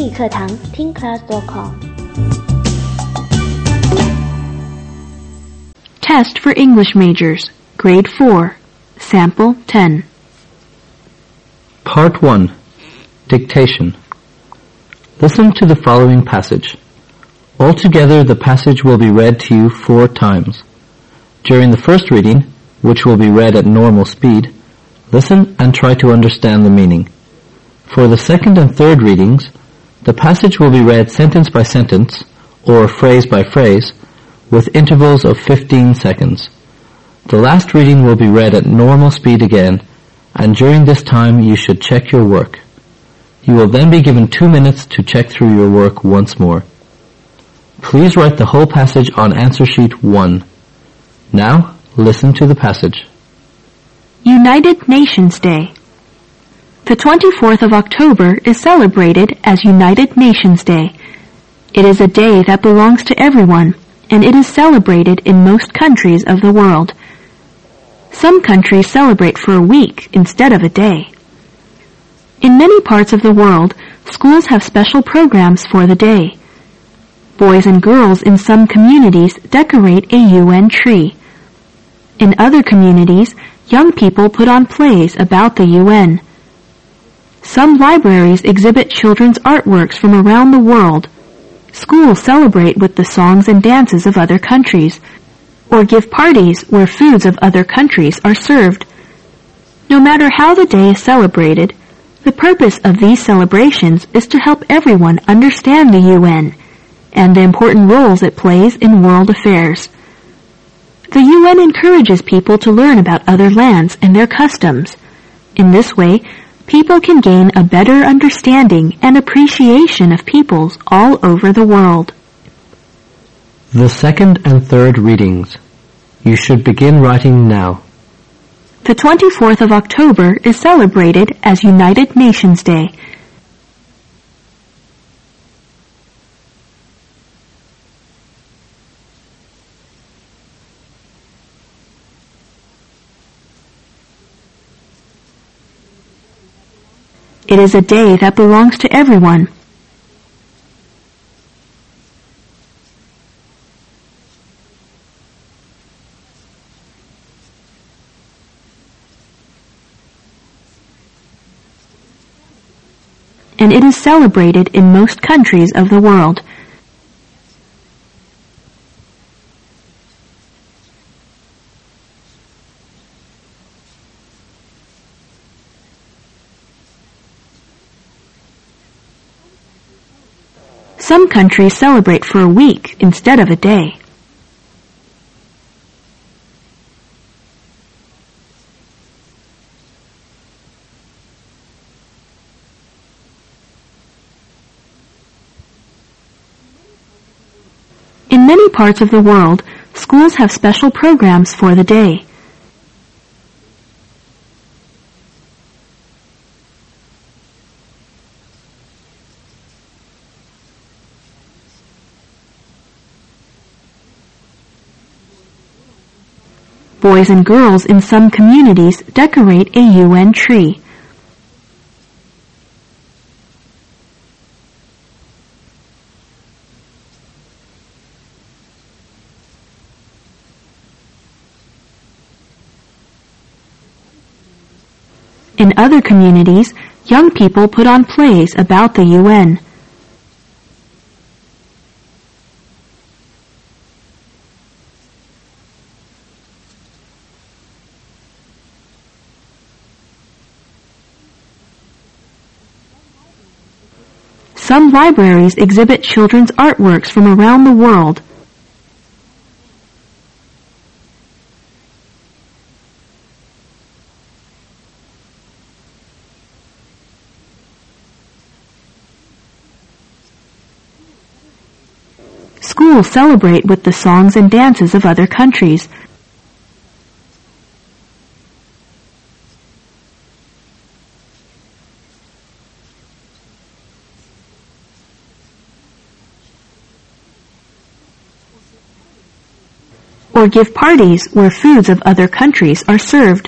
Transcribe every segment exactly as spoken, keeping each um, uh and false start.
英语课堂听 class dot com。 Test for English Majors, Grade four, Sample ten. Part one. Dictation. Listen to the following passage. Altogether, the passage will be read to you four times. During the first reading, which will be read at normal speed, listen and try to understand the meaning. For the second and third readings, the passage will be read sentence by sentence, or phrase by phrase, with intervals of fifteen seconds. The last reading will be read at normal speed again, and during this time you should check your work. You will then be given two minutes to check through your work once more. Please write the whole passage on answer sheet one. Now, listen to the passage. United Nations Day. The twenty-fourth of October is celebrated as United Nations Day. It is a day that belongs to everyone, and it is celebrated in most countries of the world. Some countries celebrate for a week instead of a day. In many parts of the world, schools have special programs for the day. Boys and girls in some communities decorate a U N tree. In other communities, young people put on plays about the U N. Some libraries exhibit children's artworks from around the world. Schools celebrate with the songs and dances of other countries, or give parties where foods of other countries are served. No matter how the day is celebrated, the purpose of these celebrations is to help everyone understand the U N and the important roles it plays in world affairs. The U N encourages people to learn about other lands and their customs. In this way, people can gain a better understanding and appreciation of peoples all over the world. The second and third readings. You should begin writing now. The twenty-fourth of October is celebrated as United Nations Day. It is a day that belongs to everyone. And it is celebrated in most countries of the world. Some countries celebrate for a week instead of a day. In many parts of the world, schools have special programs for the day. Boys and girls in some communities decorate a U N tree. In other communities, young people put on plays about the U N. Some libraries exhibit children's artworks from around the world. Schools celebrate with the songs and dances of other countries. Or give parties where foods of other countries are served.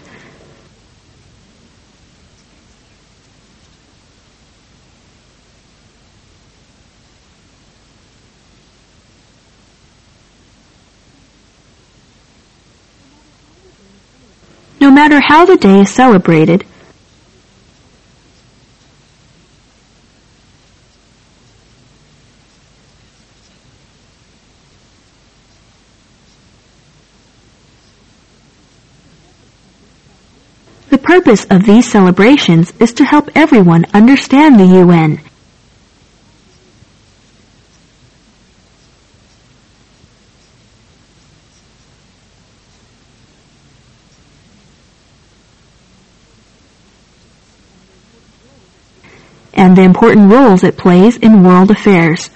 No matter how the day is celebrated, the purpose of these celebrations is to help everyone understand the U N. And the important roles it plays in world affairs.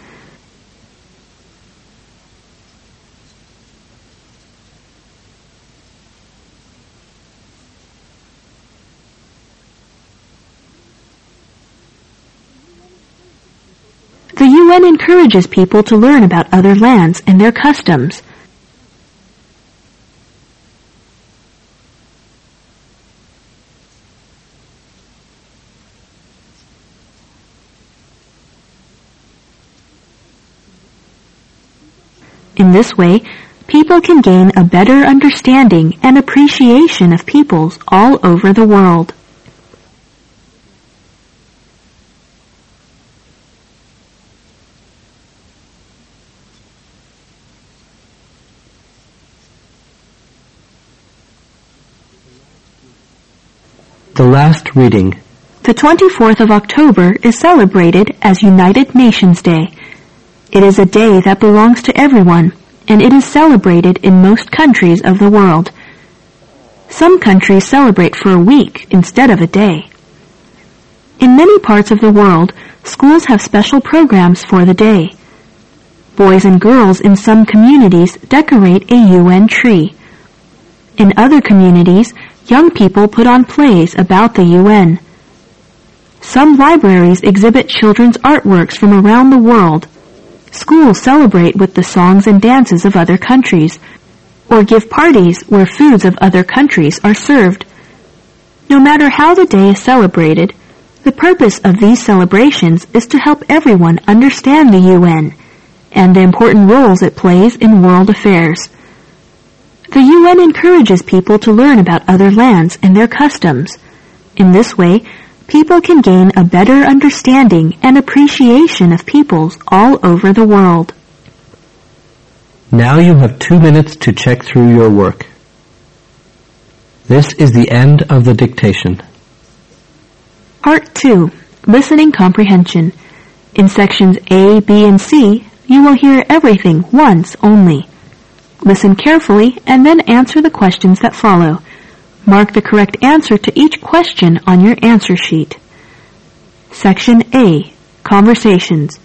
The U N encourages people to learn about other lands and their customs. In this way, people can gain a better understanding and appreciation of peoples all over the world. The last reading. The twenty-fourth of October is celebrated as United Nations Day. It is a day that belongs to everyone, and it is celebrated in most countries of the world. Some countries celebrate for a week instead of a day. In many parts of the world, schools have special programs for the day. Boys and girls in some communities decorate a U N tree. In other communities, young people put on plays about the U N. Some libraries exhibit children's artworks from around the world. Schools celebrate with the songs and dances of other countries, or give parties where foods of other countries are served. No matter how the day is celebrated, the purpose of these celebrations is to help everyone understand the U N and the important roles it plays in world affairs. The U N encourages people to learn about other lands and their customs. In this way, people can gain a better understanding and appreciation of peoples all over the world. Now you have two minutes to check through your work. This is the end of the dictation. Part two. Listening Comprehension. In sections A, B, and C, you will hear everything once only. Listen carefully and then answer the questions that follow. Mark the correct answer to each question on your answer sheet. Section A. Conversations.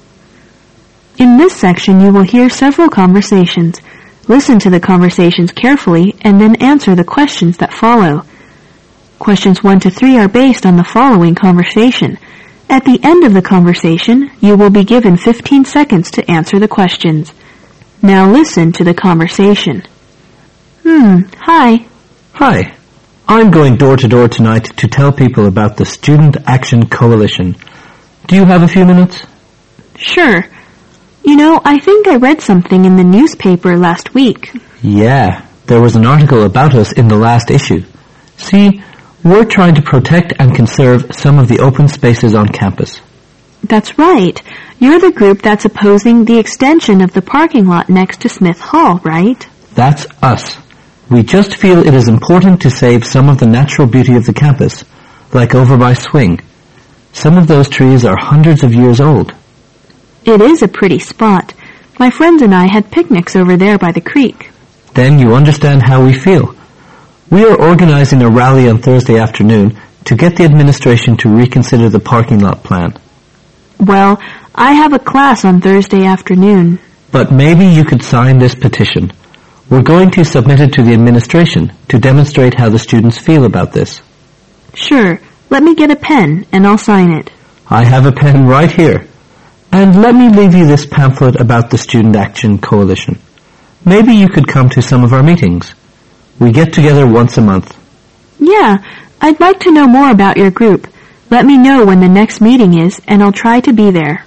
In this section you will hear several conversations. Listen to the conversations carefully and then answer the questions that follow. Questions one to three are based on the following conversation. At the end of the conversation, you will be given fifteen seconds to answer the questions. Now listen to the conversation. Hmm, hi. Hi. I'm going door to door tonight to tell people about the Student Action Coalition. Do you have a few minutes? Sure. You know, I think I read something in the newspaper last week. Yeah, there was an article about us in the last issue. See, we're trying to protect and conserve some of the open spaces on campus. That's right. You're the group that's opposing the extension of the parking lot next to Smith Hall, right? That's us. We just feel it is important to save some of the natural beauty of the campus, like over by Swing. Some of those trees are hundreds of years old. It is a pretty spot. My friends and I had picnics over there by the creek. Then you understand how we feel. We are organizing a rally on Thursday afternoon to get the administration to reconsider the parking lot plan. Well, I have a class on Thursday afternoon. But maybe you could sign this petition. We're going to submit it to the administration to demonstrate how the students feel about this. Sure. Let me get a pen and I'll sign it. I have a pen right here. And let me leave you this pamphlet about the Student Action Coalition. Maybe you could come to some of our meetings. We get together once a month. Yeah, I'd like to know more about your group. Let me know when the next meeting is and I'll try to be there.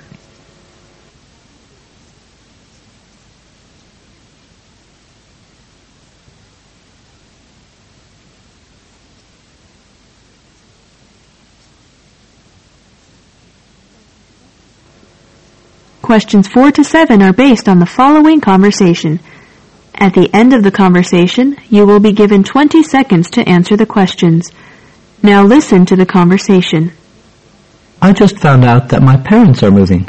Questions four to seven are based on the following conversation. At the end of the conversation, you will be given twenty seconds to answer the questions. Now listen to the conversation. I just found out that my parents are moving.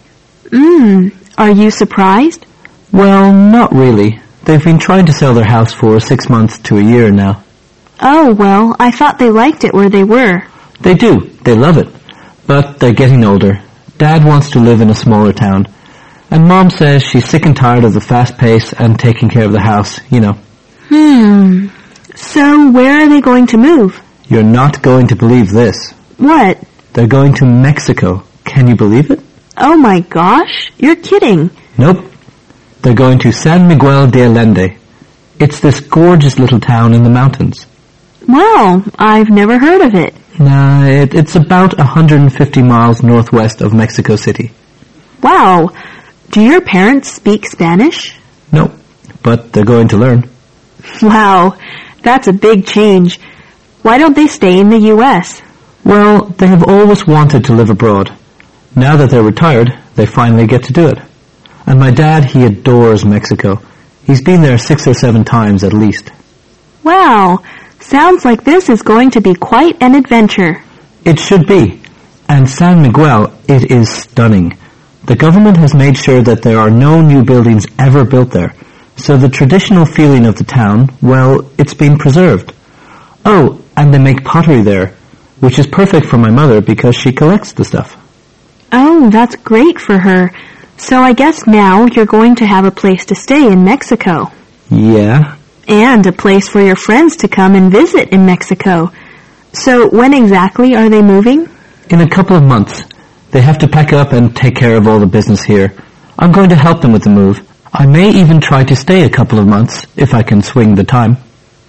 Mmm, are you surprised? Well, not really. They've been trying to sell their house for six months to a year now. Oh, well, I thought they liked it where they were. They do. They love it. But they're getting older. Dad wants to live in a smaller town. And Mom says she's sick and tired of the fast pace and taking care of the house, you know. Hmm. So where are they going to move? You're not going to believe this. What? They're going to Mexico. Can you believe it? Oh my gosh, you're kidding. Nope. They're going to San Miguel de Allende. It's this gorgeous little town in the mountains. Wow, I've never heard of it. Nah, it, it's about one hundred fifty miles northwest of Mexico City. Wow. Do your parents speak Spanish? Nope, but they're going to learn. Wow, that's a big change. Why don't they stay in the U S? Well, they have always wanted to live abroad. Now that they're retired, they finally get to do it. And my dad, he adores Mexico. He's been there six or seven times at least. Wow, sounds like this is going to be quite an adventure. It should be. And San Miguel, it is stunning. The government has made sure that there are no new buildings ever built there. So the traditional feeling of the town, well, it's been preserved. Oh, and they make pottery there, which is perfect for my mother because she collects the stuff. Oh, that's great for her. So I guess now you're going to have a place to stay in Mexico. Yeah. And a place for your friends to come and visit in Mexico. So when exactly are they moving? In a couple of months. They have to pack up and take care of all the business here. I'm going to help them with the move. I may even try to stay a couple of months if I can swing the time.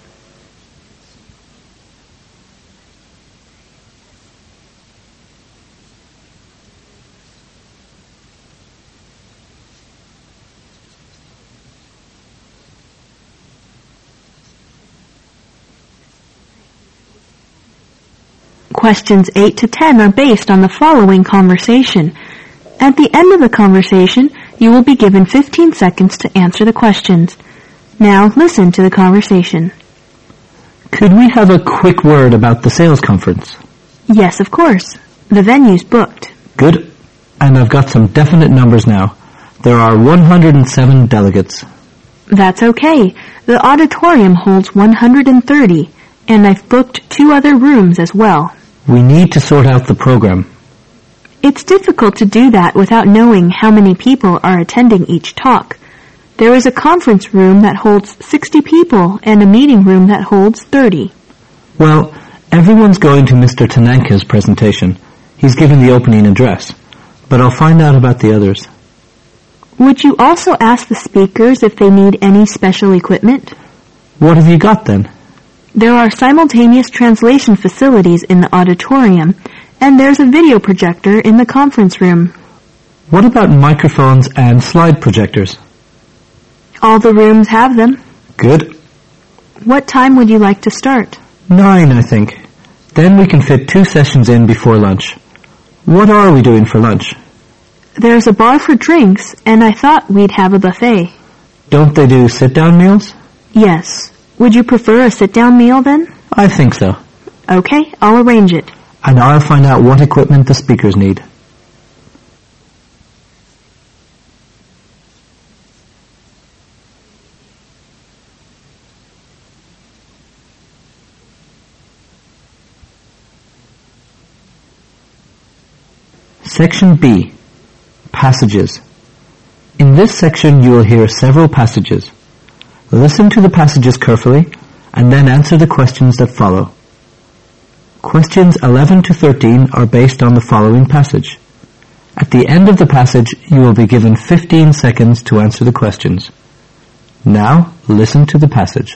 Questions eight to ten are based on the following conversation. At the end of the conversation, you will be given fifteen seconds to answer the questions. Now listen to the conversation. Could we have a quick word about the sales conference? Yes, of course. The venue's booked. Good. And I've got some definite numbers now. There are one hundred seven delegates. That's okay. The auditorium holds one hundred thirty, and I've booked two other rooms as well. We need to sort out the program. It's difficult to do that without knowing how many people are attending each talk. There is a conference room that holds sixty people and a meeting room that holds thirty. Well, everyone's going to Mister Tananka's presentation. He's giving the opening address. But I'll find out about the others. Would you also ask the speakers if they need any special equipment? What have you got then? There are simultaneous translation facilities in the auditorium, and there's a video projector in the conference room. What about microphones and slide projectors? All the rooms have them. Good. What time would you like to start? Nine, I think. Then we can fit two sessions in before lunch. What are we doing for lunch? There's a bar for drinks, and I thought we'd have a buffet. Don't they do sit-down meals? Yes. Would you prefer a sit-down meal then? I think so. Okay, I'll arrange it. And I'll find out what equipment the speakers need. Section B. Passages. In this section you will hear several passages. Listen to the passages carefully and then answer the questions that follow. Questions eleven to thirteen are based on the following passage. At the end of the passage, you will be given fifteen seconds to answer the questions. Now, listen to the passage.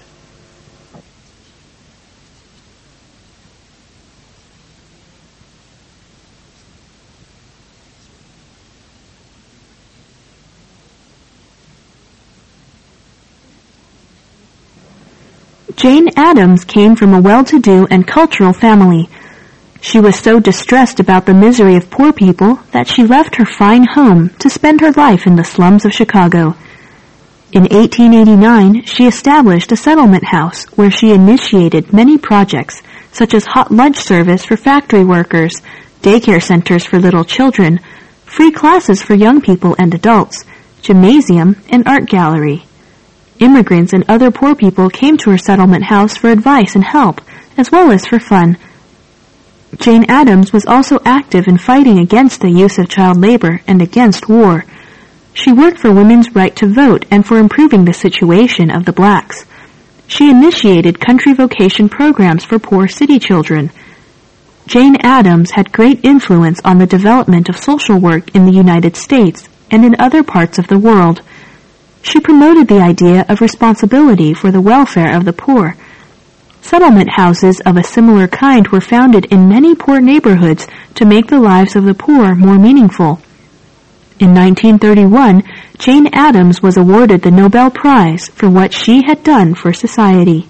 Jane Addams came from a well-to-do and cultural family. She was so distressed about the misery of poor people that she left her fine home to spend her life in the slums of Chicago. In eighteen eighty-nine, she established a settlement house where she initiated many projects, such as hot lunch service for factory workers, daycare centers for little children, free classes for young people and adults, gymnasium, and art gallery. Immigrants and other poor people came to her settlement house for advice and help, as well as for fun. Jane Addams was also active in fighting against the use of child labor and against war. She worked for women's right to vote and for improving the situation of the blacks. She initiated country vocation programs for poor city children. Jane Addams had great influence on the development of social work in the United States and in other parts of the world. She promoted the idea of responsibility for the welfare of the poor. Settlement houses of a similar kind were founded in many poor neighborhoods to make the lives of the poor more meaningful. In nineteen thirty-one, Jane Addams was awarded the Nobel Prize for what she had done for society.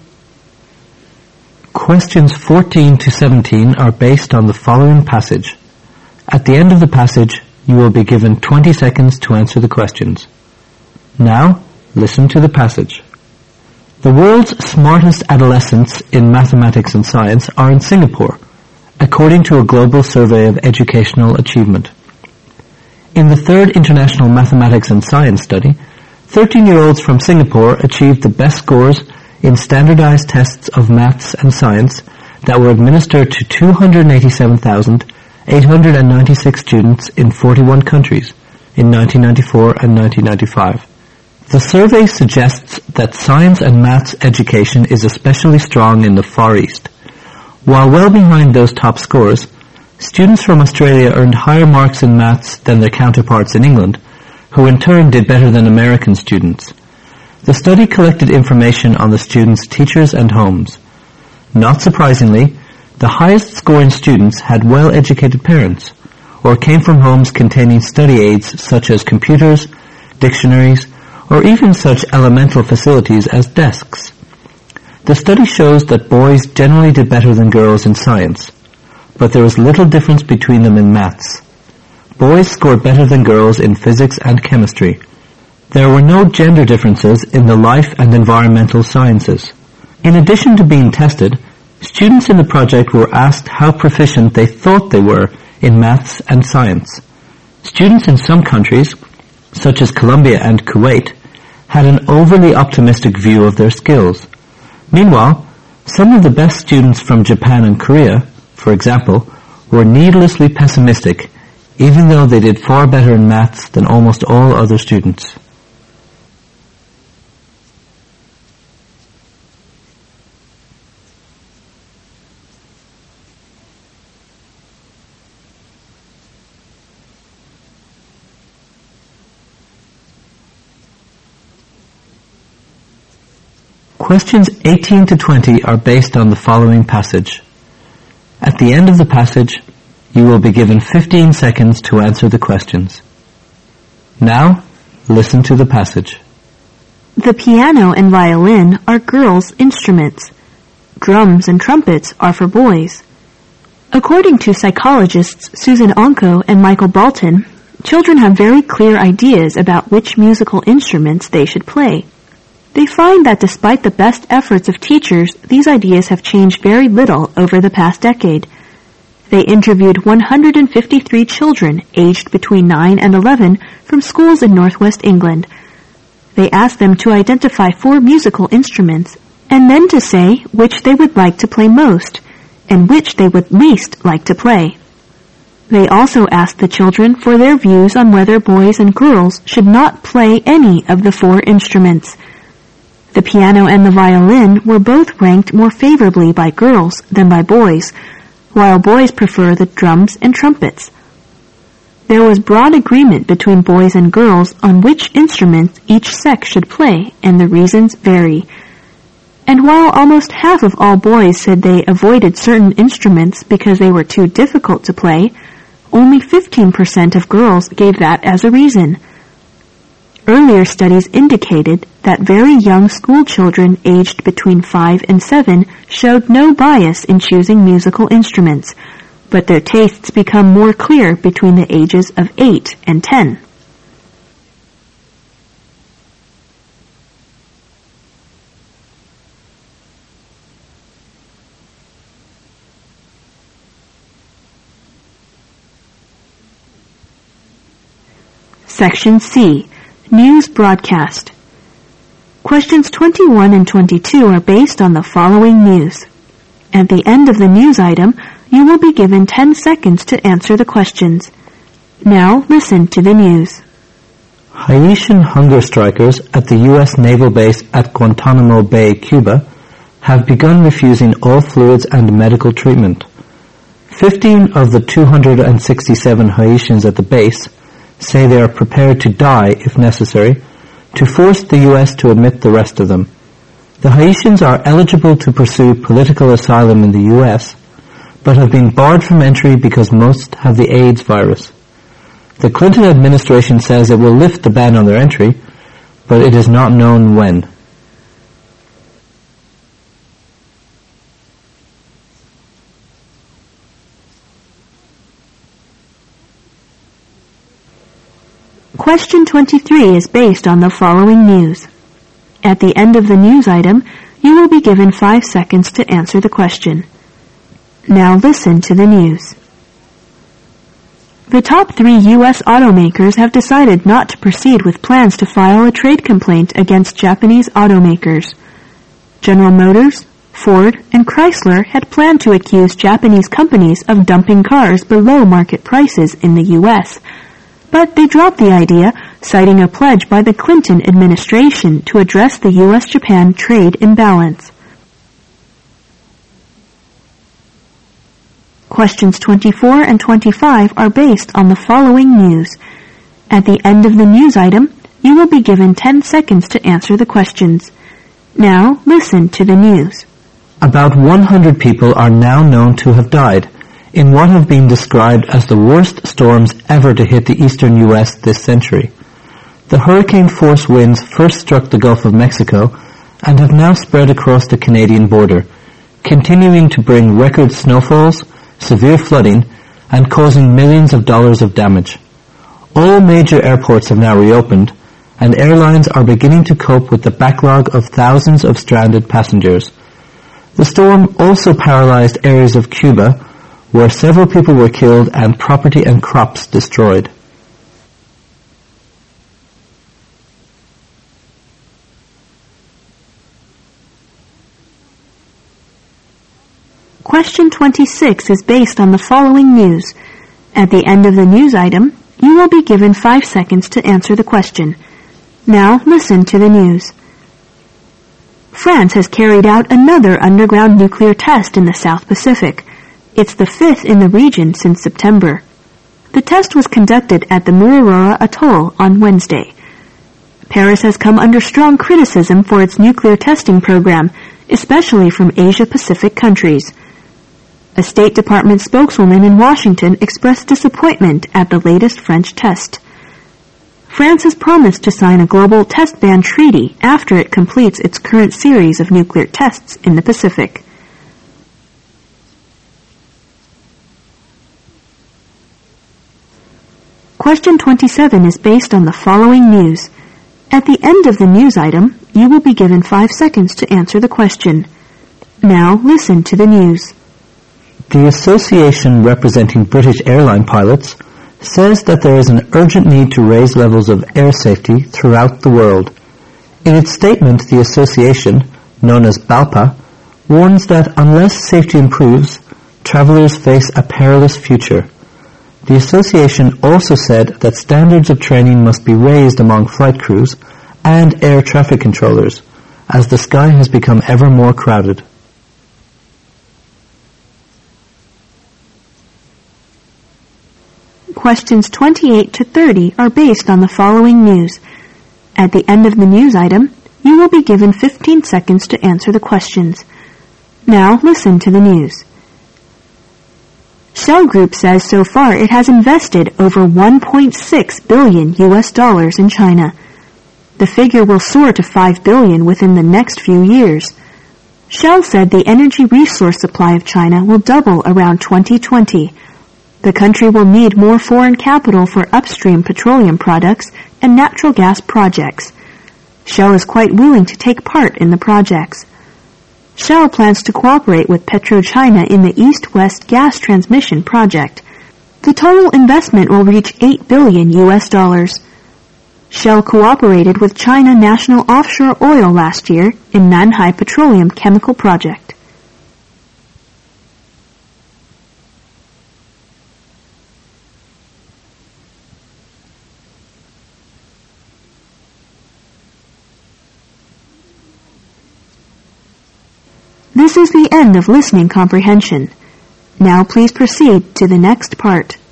Questions fourteen to seventeen are based on the following passage. At the end of the passage, you will be given twenty seconds to answer the questions. Now, listen to the passage. The world's smartest adolescents in mathematics and science are in Singapore, according to a global survey of educational achievement. In the third International Mathematics and Science Study, thirteen-year-olds from Singapore achieved the best scores in standardized tests of maths and science that were administered to two hundred eighty-seven thousand eight hundred ninety-six students in forty-one countries in nineteen ninety-four and nineteen ninety-five. The survey suggests that science and maths education is especially strong in the Far East. While well behind those top scores, students from Australia earned higher marks in maths than their counterparts in England, who in turn did better than American students. The study collected information on the students' teachers and homes. Not surprisingly, the highest scoring students had well-educated parents, or came from homes containing study aids such as computers, dictionaries, or even such elemental facilities as desks. The study shows that boys generally did better than girls in science, but there was little difference between them in maths. Boys scored better than girls in physics and chemistry. There were no gender differences in the life and environmental sciences. In addition to being tested, students in the project were asked how proficient they thought they were in maths and science. Students in some countries, such as Colombia and Kuwait, had an overly optimistic view of their skills. Meanwhile, some of the best students from Japan and Korea, for example, were needlessly pessimistic, even though they did far better in maths than almost all other students. Questions eighteen to twenty are based on the following passage. At the end of the passage, you will be given fifteen seconds to answer the questions. Now, listen to the passage. The piano and violin are girls' instruments. Drums and trumpets are for boys. According to psychologists Susan Onko and Michael Bolton, children have very clear ideas about which musical instruments they should play. They find that despite the best efforts of teachers, these ideas have changed very little over the past decade. They interviewed one hundred fifty-three children aged between nine and eleven from schools in northwest England. They asked them to identify four musical instruments and then to say which they would like to play most and which they would least like to play. They also asked the children for their views on whether boys and girls should not play any of the four instruments. The piano and the violin were both ranked more favorably by girls than by boys, while boys prefer the drums and trumpets. There was broad agreement between boys and girls on which instruments each sex should play, and the reasons vary. And while almost half of all boys said they avoided certain instruments because they were too difficult to play, only fifteen percent of girls gave that as a reason. Earlier studies indicated that very young school children aged between five and seven showed no bias in choosing musical instruments. but their tastes become more clear between the ages of eight and ten. Section C. News Broadcast. Questions twenty-one and twenty-two are based on the following news. At the end of the news item, you will be given ten seconds to answer the questions. Now listen to the news. Haitian hunger strikers at the U S naval base at Guantanamo Bay, Cuba, have begun refusing all fluids and medical treatment. Fifteen of the two hundred sixty-seven Haitians at the base say they are prepared to die if necessary, to force the U S to admit the rest of them. The Haitians are eligible to pursue political asylum in the U S, but have been barred from entry because most have the AIDS virus. The Clinton administration says it will lift the ban on their entry, but it is not known when. Question twenty-three is based on the following news. At the end of the news item, you will be given five seconds to answer the question. Now listen to the news. The top three U S automakers have decided not to proceed with plans to file a trade complaint against Japanese automakers. General Motors, Ford, and Chrysler had planned to accuse Japanese companies of dumping cars below market prices in the U S, but they dropped the idea, citing a pledge by the Clinton administration to address the U S Japan trade imbalance. Questions twenty-four and twenty-five are based on the following news. At the end of the news item, you will be given ten seconds to answer the questions. Now listen to the news. About one hundred people are now known to have died in what have been described as the worst storms ever to hit the eastern U S this century. The hurricane-force winds first struck the Gulf of Mexico and have now spread across the Canadian border, continuing to bring record snowfalls, severe flooding, and causing millions of dollars of damage. All major airports have now reopened, and airlines are beginning to cope with the backlog of thousands of stranded passengers. The storm also paralyzed areas of Cuba, where several people were killed and property and crops destroyed. Question twenty-six is based on the following news. At the end of the news item, you will be given five seconds to answer the question. Now listen to the news. France has carried out another underground nuclear test in the South Pacific. It's the fifth in the region since September. The test was conducted at the Mururoa Atoll on Wednesday. Paris has come under strong criticism for its nuclear testing program, especially from Asia-Pacific countries. A State Department spokeswoman in Washington expressed disappointment at the latest French test. France has promised to sign a global test ban treaty after it completes its current series of nuclear tests in the Pacific. Question twenty-seven is based on the following news. At the end of the news item, you will be given five seconds to answer the question. Now listen to the news. The association representing British airline pilots says that there is an urgent need to raise levels of air safety throughout the world. In its statement, the association, known as BALPA, warns that unless safety improves, travelers face a perilous future. The association also said that standards of training must be raised among flight crews and air traffic controllers, as the sky has become ever more crowded. Questions twenty-eight to thirty are based on the following news. At the end of the news item, you will be given fifteen seconds to answer the questions. Now listen to the news. Shell Group says so far it has invested over one point six billion U S dollars in China. The figure will soar to five billion within the next few years. Shell said the energy resource supply of China will double around twenty twenty. The country will need more foreign capital for upstream petroleum products and natural gas projects. Shell is quite willing to take part in the projects. Shell plans to cooperate with PetroChina in the East-West gas transmission project. The total investment will reach eight billion U S dollars. Shell cooperated with China National Offshore Oil last year in Nanhai Petroleum Chemical Project. This is the end of listening comprehension. Now please proceed to the next part.